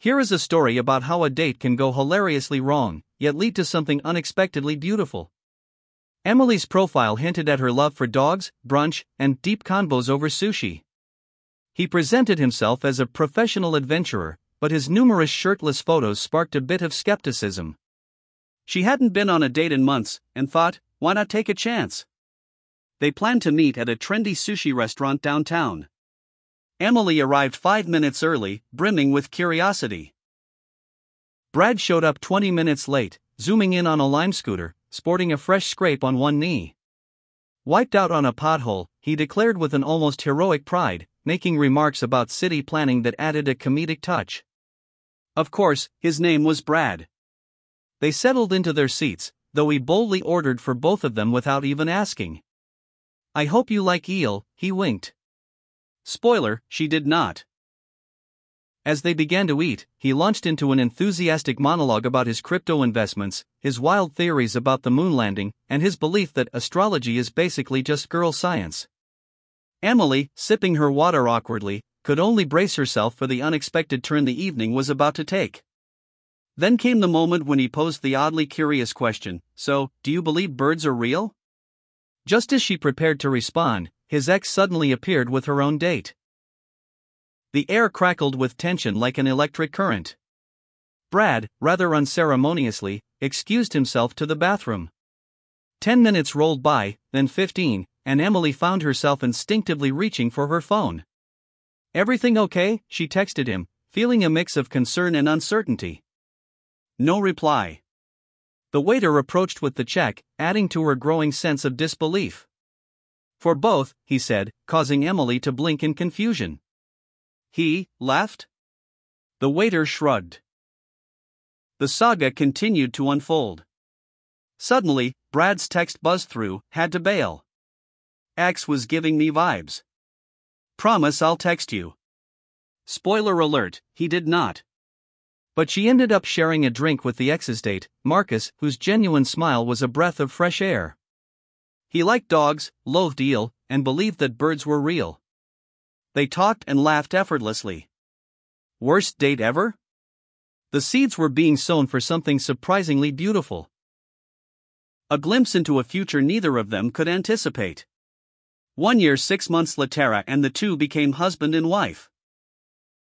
Here is a story about how a date can go hilariously wrong, yet lead to something unexpectedly beautiful. Emily's profile hinted at her love for dogs, brunch, and deep convos over sushi. He presented himself as a professional adventurer, but his numerous shirtless photos sparked a bit of skepticism. She hadn't been on a date in months, and thought, why not take a chance? They planned to meet at a trendy sushi restaurant downtown. Emily arrived 5 minutes early, brimming with curiosity. Brad showed up 20 minutes late, zooming in on a Lime scooter, sporting a fresh scrape on one knee. Wiped out on a pothole, he declared with an almost heroic pride, making remarks about city planning that added a comedic touch. Of course, his name was Brad. They settled into their seats, though he boldly ordered for both of them without even asking. "I hope you like eel," he winked. Spoiler, she did not. As they began to eat, he launched into an enthusiastic monologue about his crypto investments, his wild theories about the moon landing, and his belief that astrology is basically just girl science. Emily, sipping her water awkwardly, could only brace herself for the unexpected turn the evening was about to take. Then came the moment when he posed the oddly curious question, "So, do you believe birds are real?" Just as she prepared to respond, his ex suddenly appeared with her own date. The air crackled with tension like an electric current. Brad, rather unceremoniously, excused himself to the bathroom. 10 minutes rolled by, then 15, and Emily found herself instinctively reaching for her phone. "Everything okay?" she texted him, feeling a mix of concern and uncertainty. No reply. The waiter approached with the check, adding to her growing sense of disbelief. "For both," he said, causing Emily to blink in confusion. "He left?" The waiter shrugged. The saga continued to unfold. Suddenly, Brad's text buzzed through, "Had to bail. X was giving me vibes. Promise I'll text you." Spoiler alert, he did not. But she ended up sharing a drink with the ex's date, Marcus, whose genuine smile was a breath of fresh air. He liked dogs, loathed eel, and believed that birds were real. They talked and laughed effortlessly. Worst date ever? The seeds were being sown for something surprisingly beautiful. A glimpse into a future neither of them could anticipate. 1 year 6 months later and the two became husband and wife.